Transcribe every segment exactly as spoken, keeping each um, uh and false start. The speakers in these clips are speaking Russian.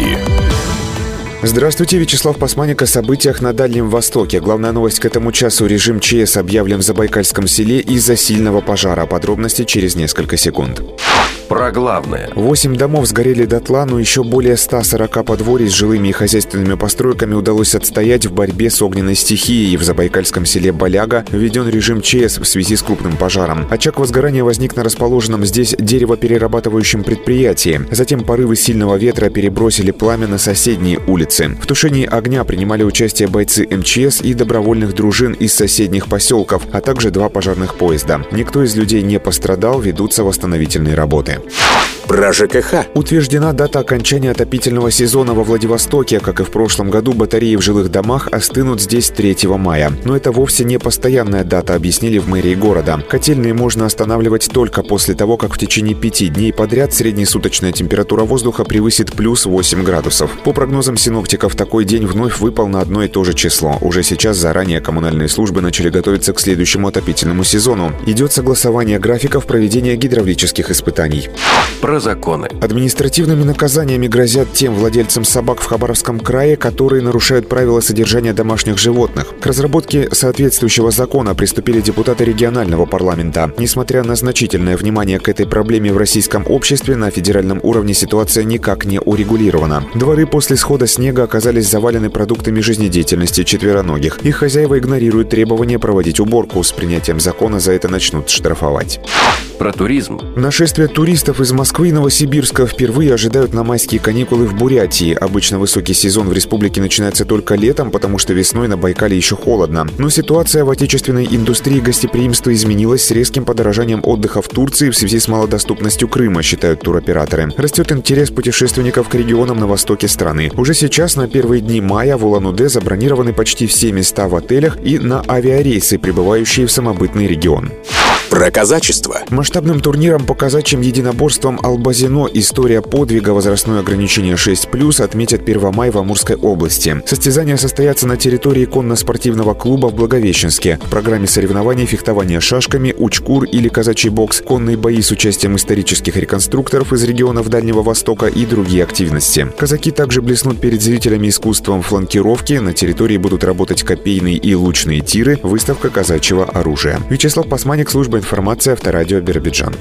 новости. Здравствуйте, Вячеслав Пасманик о событиях на Дальнем Востоке. Главная новость к этому часу. Режим ЧС объявлен в Забайкальском селе из-за сильного пожара. Подробности через несколько секунд. Про главное. Восемь домов сгорели дотла, но еще более ста сорока подворий с жилыми и хозяйственными постройками удалось отстоять в борьбе с огненной стихией. В Забайкальском селе Баляга введен режим ЧС в связи с крупным пожаром. Очаг возгорания возник на расположенном здесь деревоперерабатывающем предприятии. Затем порывы сильного ветра перебросили пламя на соседние улицы. В тушении огня принимали участие бойцы эм че эс и добровольных дружин из соседних поселков, а также два пожарных поезда. Никто из людей не пострадал, ведутся восстановительные работы. Про ЖКХ. Утверждена дата окончания отопительного сезона во Владивостоке. Как и в прошлом году, батареи в жилых домах остынут здесь третьего мая. Но это вовсе не постоянная дата, объяснили в мэрии города. Котельные можно останавливать только после того, как в течение пяти дней подряд среднесуточная температура воздуха превысит плюс восемь градусов. По прогнозам синоптиков, такой день вновь выпал на одно и то же число. Уже сейчас заранее коммунальные службы начали готовиться к следующему отопительному сезону. Идет согласование графиков проведения гидравлических испытаний. Про законы. Административными наказаниями грозят тем владельцам собак в Хабаровском крае, которые нарушают правила содержания домашних животных. К разработке соответствующего закона приступили депутаты регионального парламента. Несмотря на значительное внимание к этой проблеме в российском обществе, на федеральном уровне ситуация никак не урегулирована. Дворы после схода снега оказались завалены продуктами жизнедеятельности четвероногих. Их хозяева игнорируют требования проводить уборку. С принятием закона за это начнут штрафовать. Про туризм. Нашествие туристов из Москвы и Новосибирска впервые ожидают на майские каникулы в Бурятии. Обычно высокий сезон в республике начинается только летом, потому что весной на Байкале еще холодно. Но ситуация в отечественной индустрии гостеприимства изменилась с резким подорожанием отдыха в Турции в связи с малодоступностью Крыма, считают туроператоры. Растет интерес путешественников к регионам на востоке страны. Уже сейчас на первые дни мая в Улан-Удэ забронированы почти все места в отелях и на авиарейсы, прибывающие в самобытный регион. Про казачество. Масштабным турниром по казачьим единоборствам «Албазино. История подвига. Возрастное ограничение шесть плюс» отметят первого мая в Амурской области. Состязания состоятся на территории конно-спортивного клуба в Благовещенске. В программе соревнований фехтование шашками, учкур или казачий бокс, конные бои с участием исторических реконструкторов из регионов Дальнего Востока и другие активности. Казаки также блеснут перед зрителями искусством фланкировки. На территории будут работать копейные и лучные тиры, выставка казачьего оружия. Вячеслав Пасманик, служба информации, Авторадио, Биробиджан.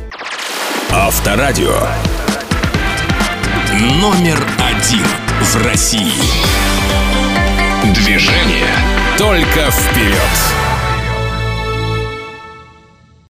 Авторадио. Номер один в России. Движение только вперед.